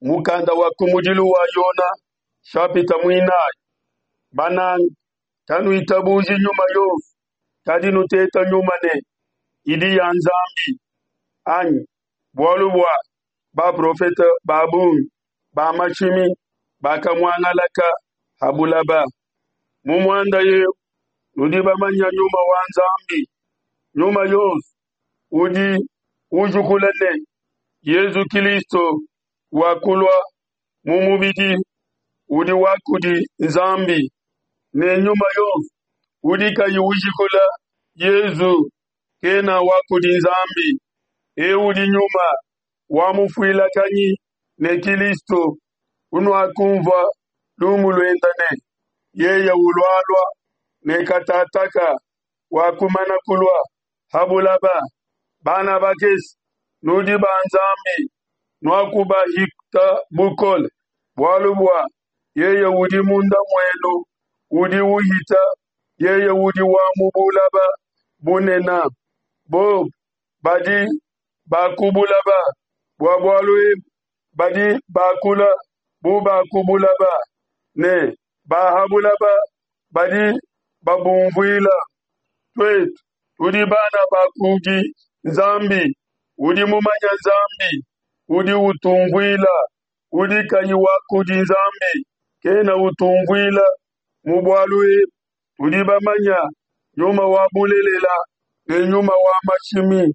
mukanda wa kumujilu wa Yona shapita mwina banang tanu itabuji nyuma yo tadinu teta nyuma ne idi ya nzambi anyi bwalubwa ba profeta babun ba machimi ba kamwangalaka habulaba mumwanda ye udi bamanya nyuma wa nzambi nyuma yo udi ujukulane Yesu Kristo wakulwa mumubidi udi wakudi nzambi ne nyuma yo udi kayujikula Yesu kena wakudi nzambi udi nyuma wamufuila kanyi ne Kristo unwakumva lumulwendane yeye ulwalwa ne katataka wakumana kulwa habulaba bana bakesi nudi banzambi nwakuba hikta bukol walubwa yeye udi munda mwelu udi uhita yeye udi wa mubulaba bunena bo badi bakubulaba wabwalu badi bakula bu bakubulaba ne bahabulaba badi babumvila twet udi bana bakugi nzambi udi mumanya nzambi udi utungwila udi kanyi wakudi nzambi kena utungwila mubwalu udi bamanya nyuma wabulelela ne nyuma wa machimi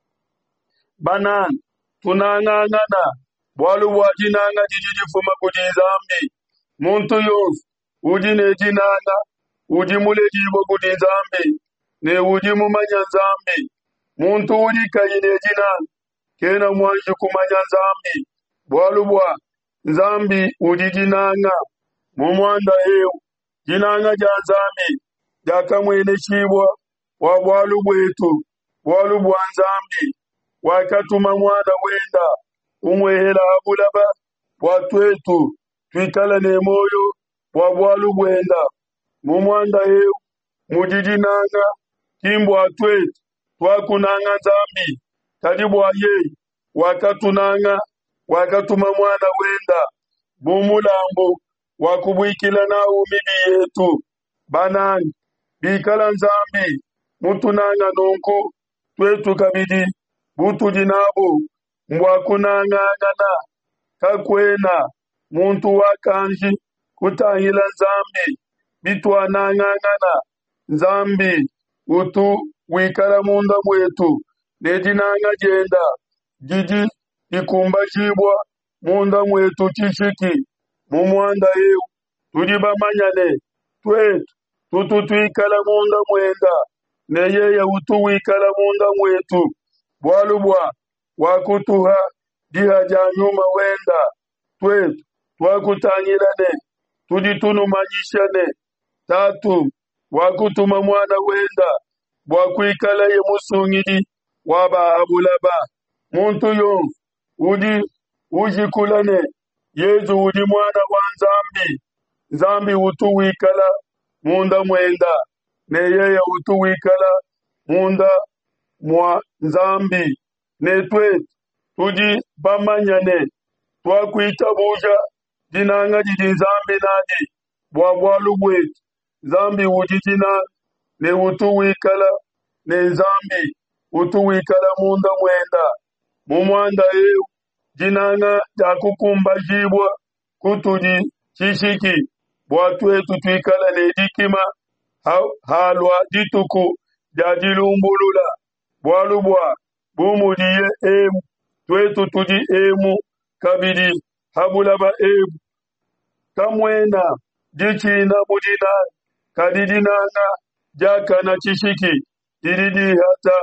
banan tunangangana bwalu wajinanga jijifuma kudi nzambi muntu yos udi ne jinanga udi mulejibo kudi nzambi ne udi mumanya nzambi muntu udi kayine jinanga kena mwanji kumanya nzambi bwalubwa nzambi udi jinanga mumwanda eo jinanga ja nzambi jakamwene chibwa wa bwalubwetu bwalubwa nzambi wakatuma mwana wenda umwehela abulaba bwatwetu twikala ne moyo wa bwalubwenda mumwanda eo mujijinanga kimbwa twetu twakunanga nzambi kadibwa ye wakatunanga wakatuma mwana wenda bumulambo wakubwikila na umidi yetu banani bikala nzambi mutunanga nonko twetu kabidi butu jinabo mbwakunanga ngana kakwena muntu wakanji kutangila nzambi bitwananga ngana nzambi utu wikala munda mwetu nejinanga jenda jiji ikumba jibwa munda mwetu chishiki mumwanda eu tudiba manyane twetu tutwikala munda mwenda neyeye utu wikala munda mwetu bwalubwa wakutuha diha janyuma wenda twetu twakutangilane tuditunumanyishane tatu wakutuma mwana wenda bwakwikala ye musungidi waba abulaba muntu yo udi ujikulane Yesu udi mwana wa nzambi nzambi utu wikala munda mwenda ne yeye utu wikala munda mwa nzambi ne twetu tudi bamanyane twakwita buja dinanga jidi nzambi nadi bwabwalu bwetu nzambi udi jina ne utu wikala ne nzambi utu wikala munda mwenda mumwanda eu jinanga jakukumba jibwa kutudi chishiki bwatwetu twikala ne dikima halwa dituku jadilumbulula bwalubwa bumudiye emu twetu tudi emu kabidi habulaba emu kamwena dichina budina kadidinanga jakana chishiki dididi hata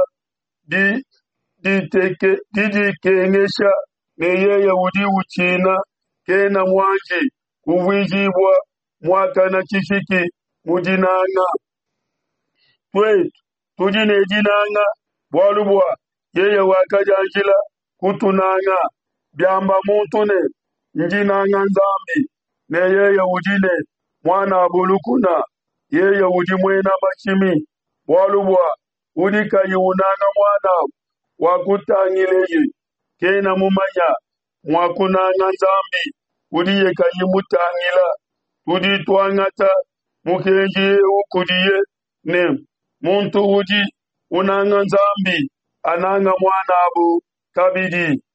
didi kengesha neyeye udi uchina kena mwanji kuwijibwa mwaka na chishiki mujinanga twetu tujine jinanga bwalubwa yeye wakajanjila kutunanga byamba muntune njinanga nzambi neyeye ujine mwana bulukuna yeye udi mwena machimi bwalubwa udika yiunanga mwana wakutangileye kena mumanya mwakunanga nzambi udiye kayimutangila tudi twangata mukenji ukudiye ne muntu udi unanga nzambi ananga mwana abu kabidi